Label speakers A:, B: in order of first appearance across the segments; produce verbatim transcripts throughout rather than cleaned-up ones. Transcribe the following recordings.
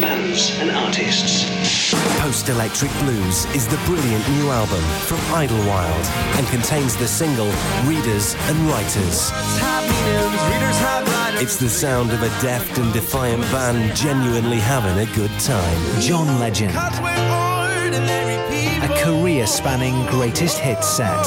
A: bands and artists.
B: Post-Electric Blues is the brilliant new album from Idlewild and contains the single Readers and Writers. It's the sound of a deft and defiant band genuinely having a good time.
C: John Legend. A career-spanning greatest hits set.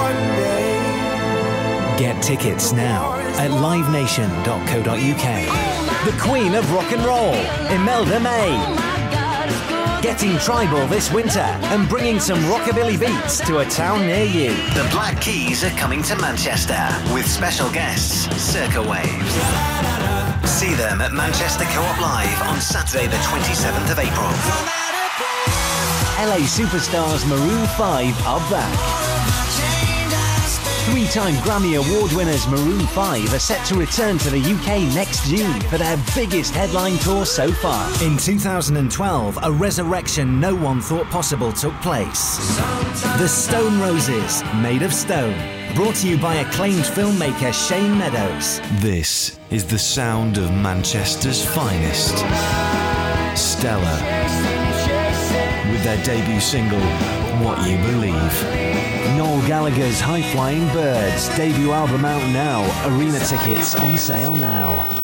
C: Get tickets now at live nation dot co dot uk. The Queen of Rock and Roll, Imelda May. Getting tribal this winter and bringing some rockabilly beats to a town near you.
D: The Black Keys are coming to Manchester with special guests, Circa Waves. See them at Manchester Co-op Live on Saturday the twenty-seventh of April.
C: L A superstars Maroon five are back. Three-time Grammy Award winners Maroon five are set to return to the U K next June for their biggest headline tour so far. In two thousand twelve, a resurrection no one thought possible took place. The Stone Roses, Made of Stone. Brought to you by acclaimed filmmaker Shane Meadows.
E: This is the sound of Manchester's finest. Stella. With their debut single, What You Believe.
C: Noel Gallagher's High Flying Birds, debut album out now. Arena tickets on sale now.